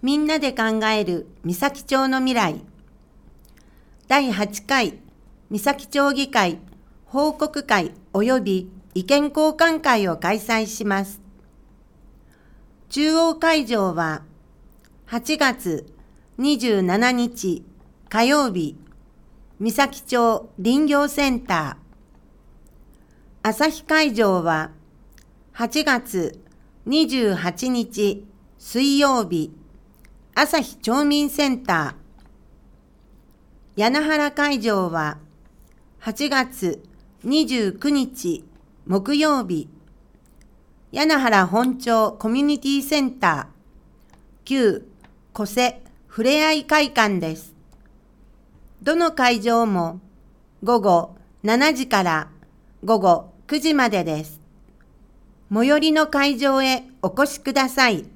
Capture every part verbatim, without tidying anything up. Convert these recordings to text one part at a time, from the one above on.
みんなで考える三崎町の未来。だいはちかい三崎町議会報告会及び意見交換会を開催します。中央会場ははちがつにじゅうしちにち火曜日、三崎町林業センター。朝日会場ははちがつにじゅうはちにち水曜日、朝日町民センター。柳原会場ははちがつにじゅうくにち木曜日、柳原本町コミュニティセンター旧小瀬ふれあい会館です。どの会場もごごしちじからごごくじまでです。最寄りの会場へお越しください。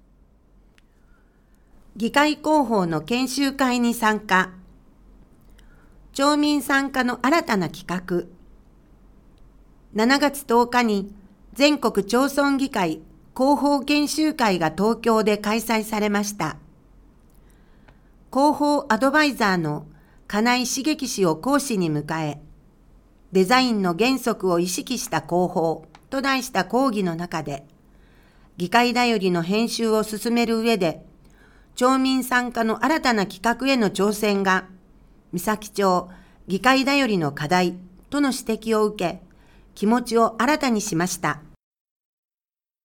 議会広報の研修会に参加。町民参加の新たな企画。しちがつとおかに全国町村議会広報研修会が東京で開催されました。広報アドバイザーの金井茂樹氏を講師に迎え、デザインの原則を意識した広報と題した講義の中で、議会だよりの編集を進める上で、町民参加の新たな企画への挑戦が、三崎町議会だよりの課題との指摘を受け、気持ちを新たにしました。